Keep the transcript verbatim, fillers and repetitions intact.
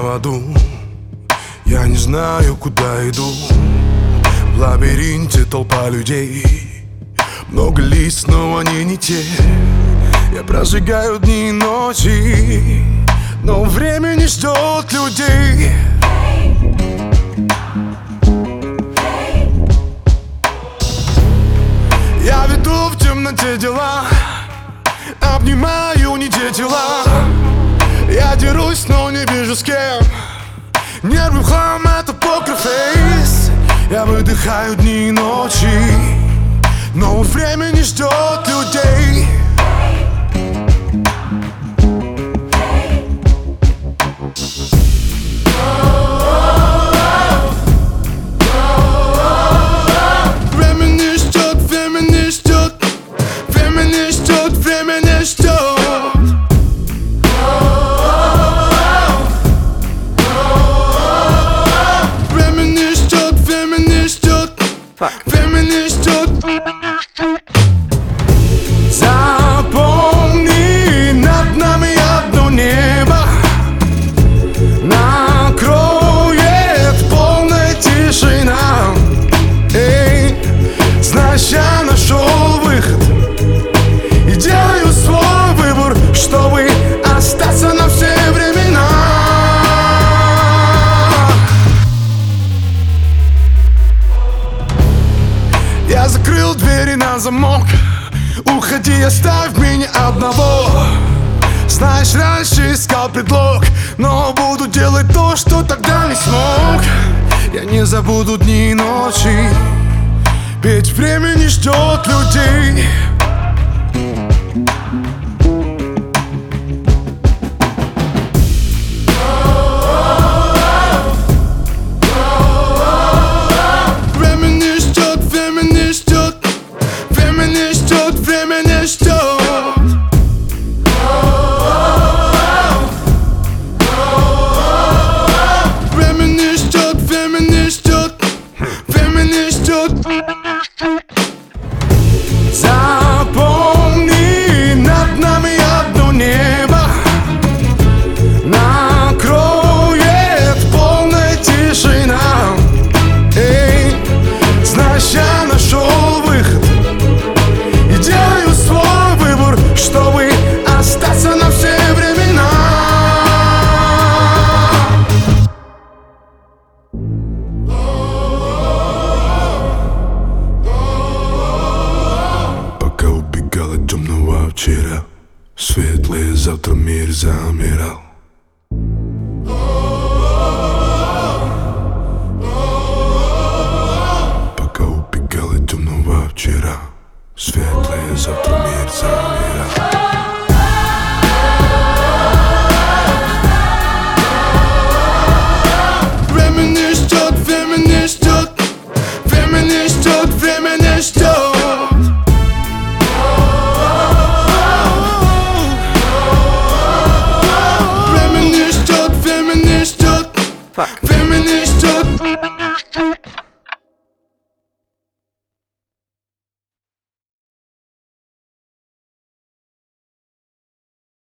поводу. Я не знаю, куда иду. В лабиринте толпа людей, много лиц, но они не те. Я прожигаю дни и ночи, но время не ждет людей. Я веду в темноте дела, обнимаю не те тела. Я дерусь, но не вижу с кем. Нервы в хлам, это покерфейс. Я выдыхаю дни и ночи, но время не ждет людей. Время не ждет, время не ждет, время не ждет, время не ждет. Время не ждет, время не ждет, время не ждет. Запомни, над нами одно небо, накроет полная тишина. Эй, знаешь, я нашел выход и делаю свой выбор, чтобы остаться на все времена. Я закрыл двери на замок. Уходи, оставь меня одного. Знаешь, раньше искал предлог, но буду делать то, что тогда не смог. Я не забуду дни и ночи, ведь время не ждет людей. Время не ждет, время не ждет, время не ждет, время не ждет. Время не ждет, время не ждет, время не ждет. Запомни, над нами одно небо, накроет полная тишина. Эй, знаешь, я нашел выход и делаю свой выбор, чтобы остаться на все времена. Пока убегал от темного вчера, светлый завтра мир замирал.